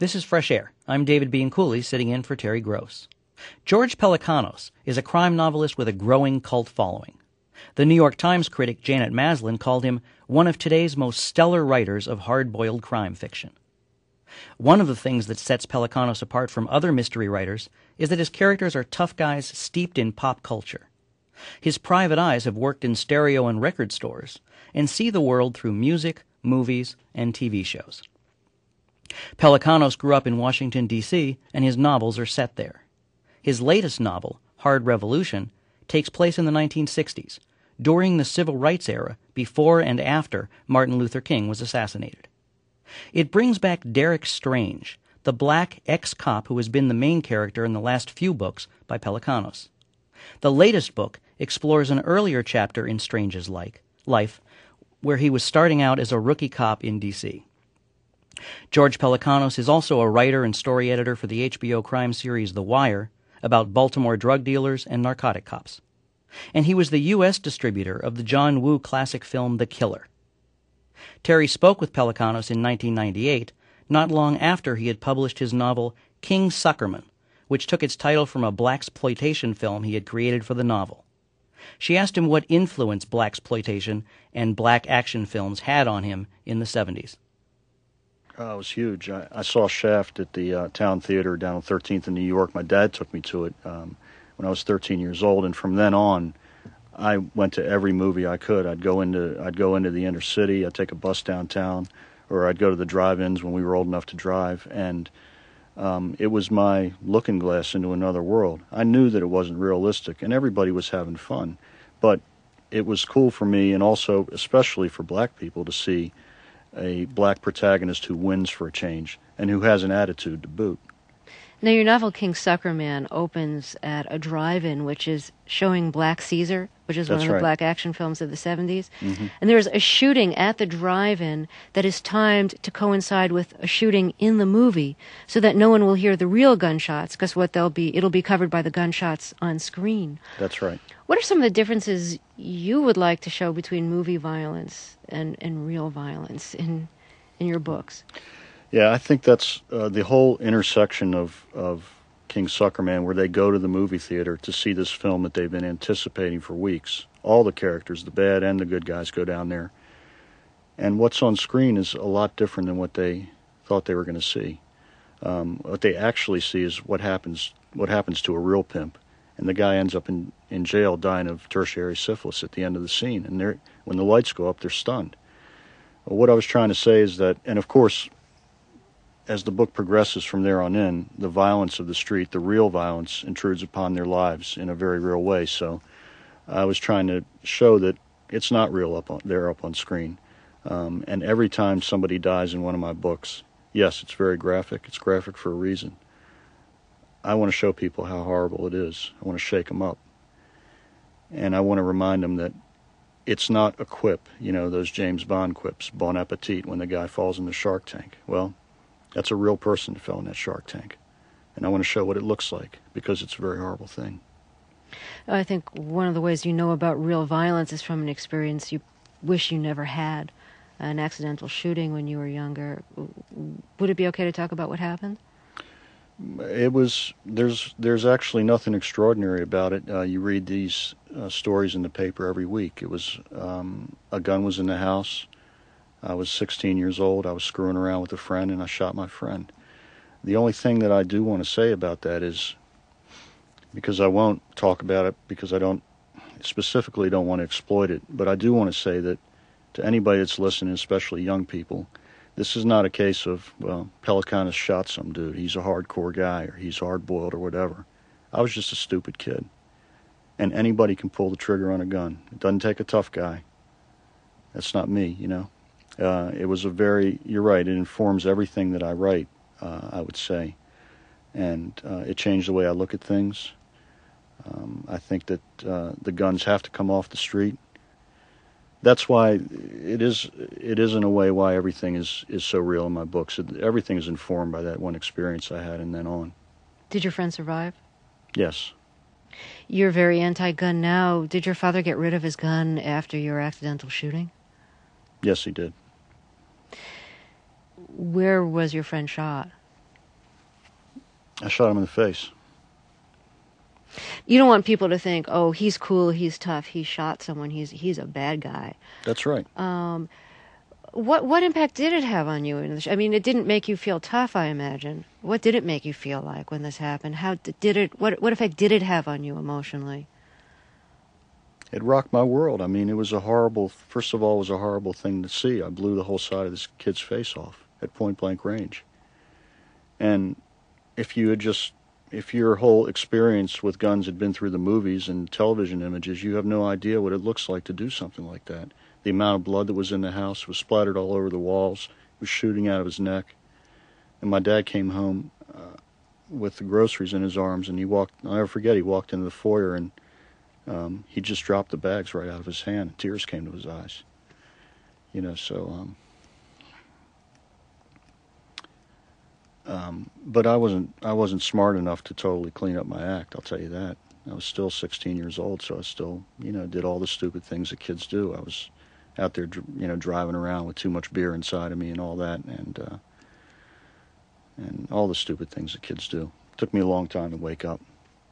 This is Fresh Air. I'm David Bianculli, sitting in for Terry Gross. George Pelecanos is a crime novelist with a growing cult following. The New York Times critic Janet Maslin called him one of today's most stellar writers of hard-boiled crime fiction. One of the things that sets Pelecanos apart from other mystery writers is that his characters are tough guys steeped in pop culture. His private eyes have worked in stereo and record stores and see the world through music, movies, and TV shows. Pelecanos grew up in Washington, D.C., and his novels are set there. His latest novel, Hard Revolution, takes place in the 1960s, during the civil rights era before and after Martin Luther King was assassinated. It brings back Derek Strange, the black ex-cop who has been the main character in the last few books by Pelecanos. The latest book explores an earlier chapter in Strange's life, where he was starting out as a rookie cop in D.C. George Pelecanos is also a writer and story editor for the HBO crime series The Wire, about Baltimore drug dealers and narcotic cops. And he was the U.S. distributor of the John Woo classic film The Killer. Terry spoke with Pelecanos in 1998, not long after he had published his novel King Suckerman, which took its title from a blaxploitation film he had created for the novel. She asked him what influence blaxploitation and black action films had on him in the 70s. It was huge. I saw Shaft at the Town Theater down on 13th in New York. My dad took me to it when I was 13 years old, and from then on, I went to every movie I could. I'd go into the inner city. I'd take a bus downtown, or I'd go to the drive-ins when we were old enough to drive, and it was my looking glass into another world. I knew that it wasn't realistic, and everybody was having fun, but it was cool for me, and also especially for black people, to see a black protagonist who wins for a change and who has an attitude to boot. Now, your novel King Suckerman opens at a drive-in, which is showing Black Caesar, which is one of the black action films of the 70s. Mm-hmm. And there's a shooting at the drive-in that is timed to coincide with a shooting in the movie, so that no one will hear the real gunshots, because it'll be covered by the gunshots on screen. That's right. What are some of the differences you would like to show between movie violence and real violence in your books? Yeah, I think that's the whole intersection of King Suckerman, where they go to the movie theater to see this film that they've been anticipating for weeks. All the characters, the bad and the good guys, go down there. And what's on screen is a lot different than what they thought they were going to see. What they actually see is what happens to a real pimp. And the guy ends up in jail dying of tertiary syphilis at the end of the scene. And when the lights go up, they're stunned. Well, what I was trying to say is that, and of course, as the book progresses from there on in, the violence of the street, the real violence, intrudes upon their lives in a very real way. So I was trying to show that it's not real up on screen. And every time somebody dies in one of my books, yes, it's very graphic. It's graphic for a reason. I want to show people how horrible it is. I want to shake them up. And I want to remind them that it's not a quip, those James Bond quips, bon appetit, when the guy falls in the shark tank. Well, that's a real person who fell in that shark tank. And I want to show what it looks like, because it's a very horrible thing. I think one of the ways you know about real violence is from an experience you wish you never had, an accidental shooting when you were younger. Would it be okay to talk about what happened? There's actually nothing extraordinary about it. You read these stories in the paper every week. It was, a gun was in the house. I was 16 years old. I was screwing around with a friend, and I shot my friend. The only thing that I do want to say about that is, because I won't talk about it, because I don't want to exploit it, but I do want to say that to anybody that's listening, especially young people, this is not a case of, Pelecanos shot some dude, he's a hardcore guy, or he's hard-boiled, or whatever. I was just a stupid kid. And anybody can pull the trigger on a gun. It doesn't take a tough guy. That's not me, It was you're right, it informs everything that I write, I would say. And it changed the way I look at things. I think that the guns have to come off the street. That's why it is in a way why everything is so real in my books. Everything is informed by that one experience I had and then on. Did your friend survive? Yes. You're very anti-gun now. Did your father get rid of his gun after your accidental shooting? Yes, he did. Where was your friend shot? I shot him in the face. You don't want people to think, oh, he's cool, he's tough, he shot someone, he's a bad guy. That's right. What impact did it have on you? I mean, it didn't make you feel tough, I imagine. What did it make you feel like when this happened? How did it? What effect did it have on you emotionally? It rocked my world. I mean, it was first of all, it was a horrible thing to see. I blew the whole side of this kid's face off at point blank range. And if your whole experience with guns had been through the movies and television images, you have no idea what it looks like to do something like that. The amount of blood that was in the house was splattered all over the walls. It was shooting out of his neck. And my dad came home with the groceries in his arms, and I'll never forget, he walked into the foyer, and he just dropped the bags right out of his hand, and tears came to his eyes. But I wasn't smart enough to totally clean up my act, I'll tell you that. I was still 16 years old, so I still, did all the stupid things that kids do. I was out there, driving around with too much beer inside of me and all that, and all the stupid things that kids do. It took me a long time to wake up.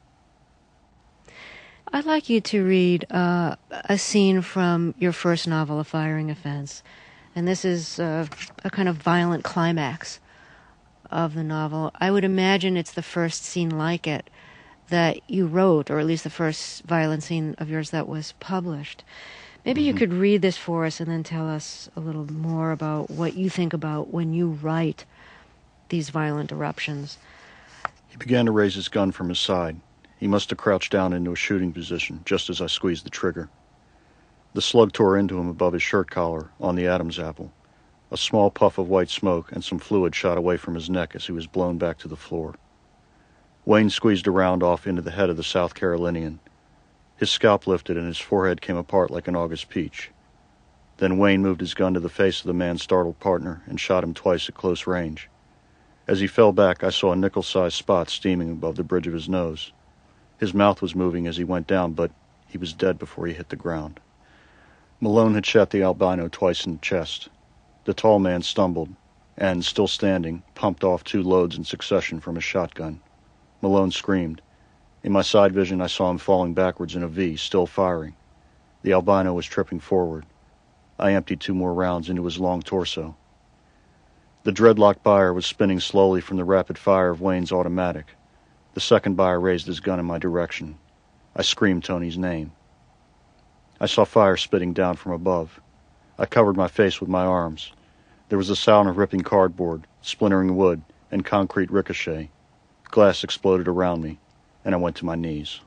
I'd like you to read a scene from your first novel, A Firing Offense. And this is a kind of violent climax of the novel. I would imagine it's the first scene like it that you wrote, or at least the first violent scene of yours that was published. Maybe you could read this for us and then tell us a little more about what you think about when you write these violent eruptions. He began to raise his gun from his side. He must have crouched down into a shooting position just as I squeezed the trigger. The slug tore into him above his shirt collar on the Adam's apple. A small puff of white smoke and some fluid shot away from his neck as he was blown back to the floor. Wayne squeezed around off into the head of the South Carolinian. His scalp lifted and his forehead came apart like an August peach. Then Wayne moved his gun to the face of the man's startled partner and shot him twice at close range. As he fell back, I saw a nickel-sized spot steaming above the bridge of his nose. His mouth was moving as he went down, but he was dead before he hit the ground. Malone had shot the albino twice in the chest. The tall man stumbled and, still standing, pumped off 2 loads in succession from his shotgun. Malone screamed. In my side vision, I saw him falling backwards in a V, still firing. The albino was tripping forward. I emptied 2 more rounds into his long torso. The dreadlock buyer was spinning slowly from the rapid fire of Wayne's automatic. The second buyer raised his gun in my direction. I screamed Tony's name. I saw fire spitting down from above. I covered my face with my arms. There was a sound of ripping cardboard, splintering wood, and concrete ricochet. Glass exploded around me, and I went to my knees.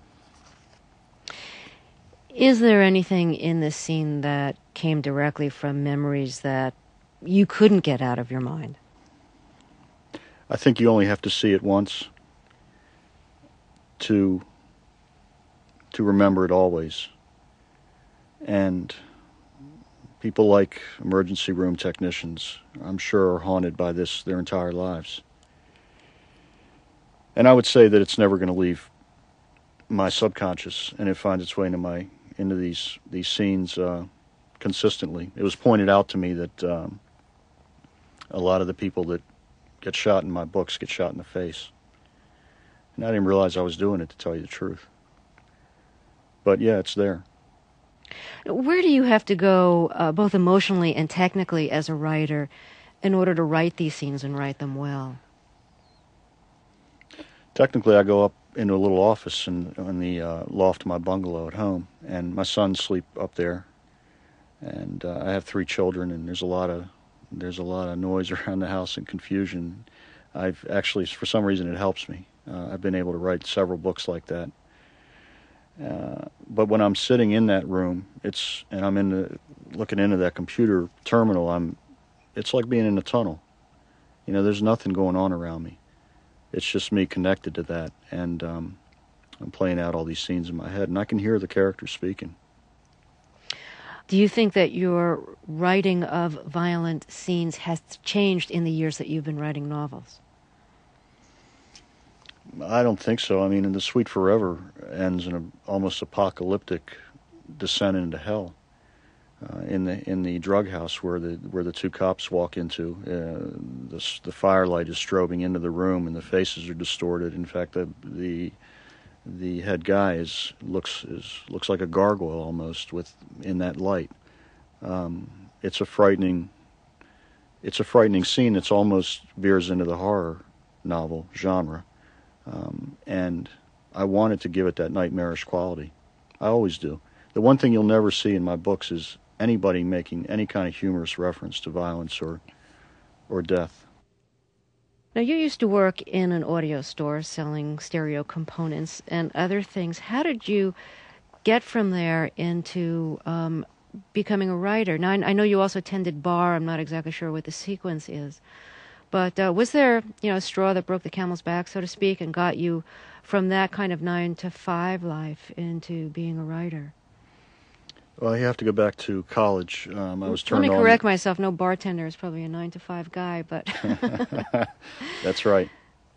Is there anything in this scene that came directly from memories that you couldn't get out of your mind? I think you only have to see it once to remember it always. And people like emergency room technicians, I'm sure, are haunted by this their entire lives. And I would say that it's never going to leave my subconscious, and it finds its way into these scenes consistently. It was pointed out to me that a lot of the people that get shot in my books get shot in the face. And I didn't realize I was doing it, to tell you the truth. But yeah, it's there. Where do you have to go, both emotionally and technically as a writer, in order to write these scenes and write them well? Technically, I go up into a little office in the loft of my bungalow at home, and my sons sleep up there. And I have 3 children, and there's a lot of noise around the house and confusion. I've actually, for some reason, it helps me. I've been able to write several books like that. But when I'm sitting in that room, and I'm looking into that computer terminal, it's like being in a tunnel. There's nothing going on around me. It's just me connected to that, and I'm playing out all these scenes in my head, and I can hear the characters speaking. Do you think that your writing of violent scenes has changed in the years that you've been writing novels? I don't think so. I mean, and The Sweet Forever ends in an almost apocalyptic descent into hell. in the drug house where the two cops walk into. The firelight is strobing into the room, and the faces are distorted. In fact, the head guy looks like a gargoyle almost in that light. It's a frightening scene that's almost veers into the horror novel genre, and I wanted to give it that nightmarish quality. I always do. The one thing you'll never see in my books is anybody making any kind of humorous reference to violence or death. Now, you used to work in an audio store selling stereo components and other things. How did you get from there into becoming a writer? Now, I know you also attended bar. I'm not exactly sure what the sequence is. But was there, a straw that broke the camel's back, so to speak, and got you from that kind of 9-to-5 life into being a writer? Well, you have to go back to college. I was turned on. Let me correct myself. No bartender is probably a 9-to-5 guy, but That's right.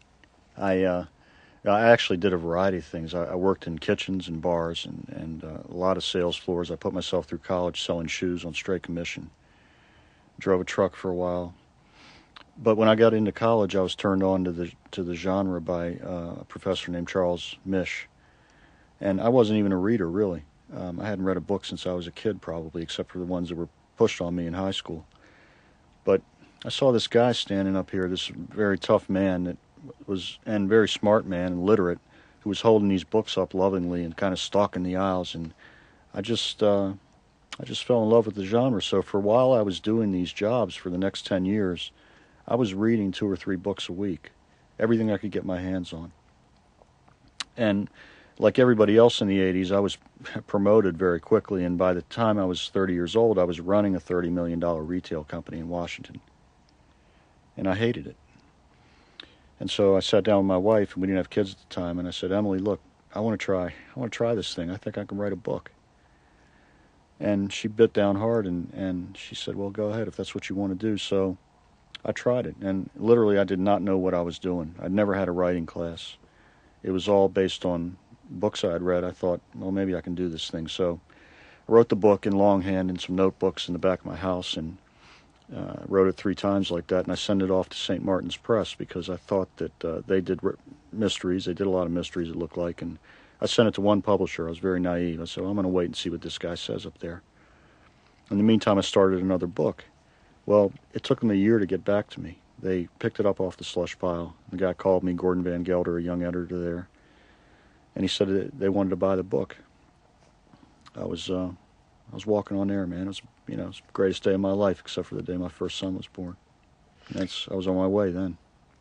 I actually did a variety of things. I worked in kitchens and bars and a lot of sales floors. I put myself through college selling shoes on straight commission. Drove a truck for a while. But when I got into college, I was turned on to the genre by a professor named Charles Misch. And I wasn't even a reader, really. I hadn't read a book since I was a kid, probably, except for the ones that were pushed on me in high school. But I saw this guy standing up here, this very tough man and very smart man and literate, who was holding these books up lovingly and kind of stalking the aisles. And I just fell in love with the genre. So for a while I was doing these jobs for the next 10 years, I was reading 2 or 3 books a week, everything I could get my hands on. And like everybody else in the 80s, I was promoted very quickly, and by the time I was 30 years old, I was running a $30 million retail company in Washington. And I hated it. And so I sat down with my wife, and we didn't have kids at the time, and I said, Emily, look, I want to try this thing. I think I can write a book. And she bit down hard, and she said, well, go ahead if that's what you want to do. So I tried it, and literally I did not know what I was doing. I'd never had a writing class. It was all based on books I'd read. I thought, well, maybe I can do this thing. So I wrote the book in longhand in some notebooks in the back of my house, and wrote it 3 times like that, and I sent it off to St. Martin's Press because I thought that they did mysteries. They did a lot of mysteries, it looked like, and I sent it to one publisher. I was very naive. I said, well, I'm going to wait and see what this guy says up there. In the meantime, I started another book. Well, it took them a year to get back to me. They picked it up off the slush pile. The guy called me, Gordon Van Gelder, a young editor there, and he said that they wanted to buy the book. I was walking on air, man. It was the greatest day of my life, except for the day my first son was born. And I was on my way then.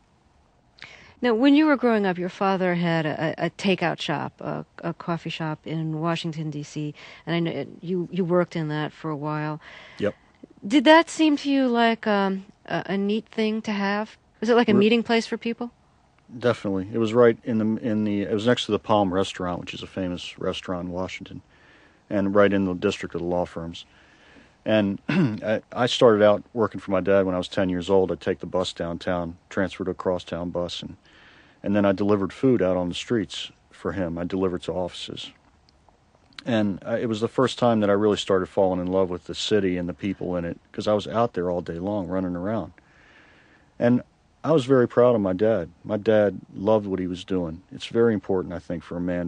Now, when you were growing up, your father had a takeout shop, a coffee shop in Washington, D.C., and I know you worked in that for a while. Yep. Did that seem to you like a neat thing to have? Was it like a meeting place for people? Definitely. It was right it was next to the Palm Restaurant, which is a famous restaurant in Washington, and right in the district of the law firms. And I started out working for my dad when I was 10 years old. I'd take the bus downtown, transferred to a crosstown bus, and then I delivered food out on the streets for him. I delivered to offices. And it was the first time that I really started falling in love with the city and the people in it, because I was out there all day long running around. And I was very proud of my dad. My dad loved what he was doing. It's very important, I think, for a man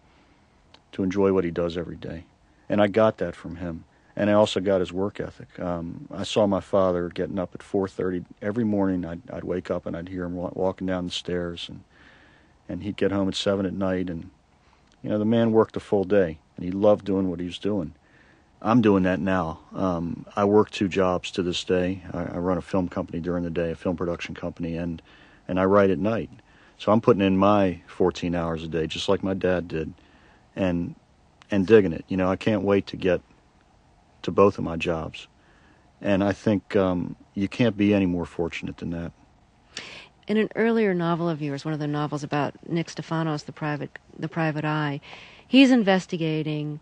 to enjoy what he does every day. And I got that from him. And I also got his work ethic. I saw my father getting up at 4:30 every morning. I'd wake up and I'd hear him walking down the stairs, and he'd get home at 7 at night. And the man worked a full day, and he loved doing what he was doing. I'm doing that now. I work 2 jobs to this day. I run a film company during the day, a film production company, and I write at night. So I'm putting in my 14 hours a day, just like my dad did, and digging it. I can't wait to get to both of my jobs. And I think you can't be any more fortunate than that. In an earlier novel of yours, one of the novels about Nick Stefanos, the private eye, he's investigating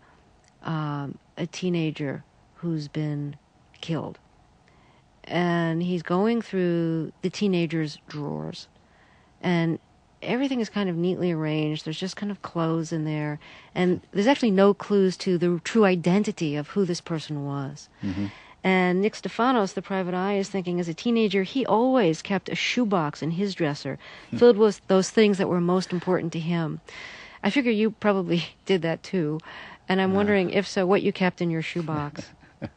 a teenager who's been killed. And he's going through the teenager's drawers. And everything is kind of neatly arranged. There's just kind of clothes in there. And there's actually no clues to the true identity of who this person was. Mm-hmm. And Nick Stefanos, the private eye, is thinking as a teenager, he always kept a shoebox in his dresser filled with those things that were most important to him. I figure you probably did that too. And I'm wondering, if so, what you kept in your shoebox.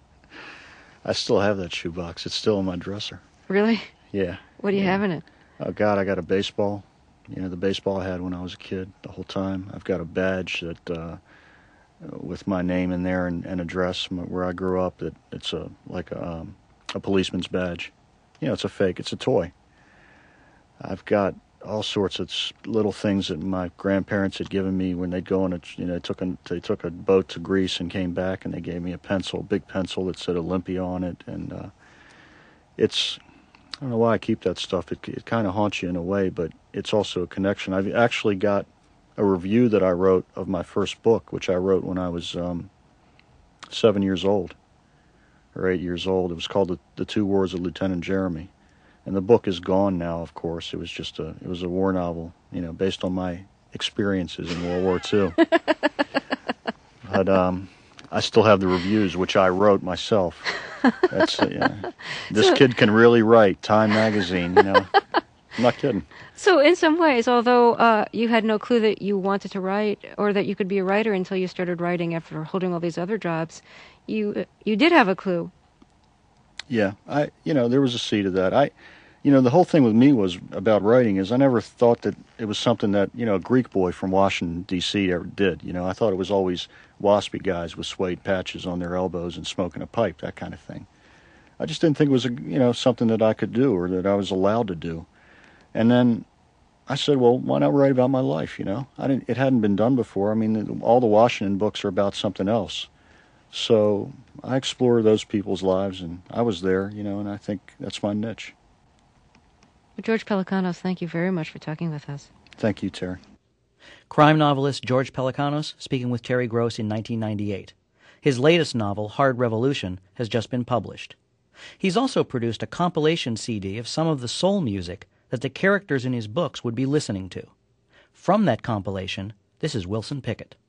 I still have that shoebox. It's still in my dresser. Really? Yeah. What do you have in it? Oh, God, I got a baseball. You know, the baseball I had when I was a kid the whole time. I've got a badge that, with my name in there and address where I grew up. It's like a policeman's badge. You know, it's a fake. It's a toy. I've got all sorts of little things that my grandparents had given me when they'd go on a, you know, they took a boat to Greece and came back, and they gave me a big pencil that said Olympia on it, and I don't know why I keep that stuff. It kind of haunts you in a way, but it's also a connection. I've actually got a review that I wrote of my first book, which I wrote when I was 7 years old, or 8 years old. It was called The Two Wars of Lieutenant Jeremy. And the book is gone now, of course. It was a war novel, you know, based on my experiences in World War II. But I still have the reviews, which I wrote myself. That's this kid can really write. Time magazine, you know. I'm not kidding. So in some ways, although you had no clue that you wanted to write or that you could be a writer until you started writing after holding all these other jobs, you did have a clue. Yeah, there was a seed of that. The whole thing with me was about writing is I never thought that it was something that, you know, a Greek boy from Washington, D.C. ever did. You know, I thought it was always waspy guys with suede patches on their elbows and smoking a pipe, that kind of thing. I just didn't think it was, something that I could do or that I was allowed to do. And then I said, well, why not write about my life, you know? It hadn't been done before. I mean, all the Washington books are about something else. So I explored those people's lives, and I was there, you know, and I think that's my niche. George Pelecanos, thank you very much for talking with us. Thank you, Terry. Crime novelist George Pelecanos speaking with Terry Gross in 1998. His latest novel, Hard Revolution, has just been published. He's also produced a compilation CD of some of the soul music that the characters in his books would be listening to. From that compilation, this is Wilson Pickett.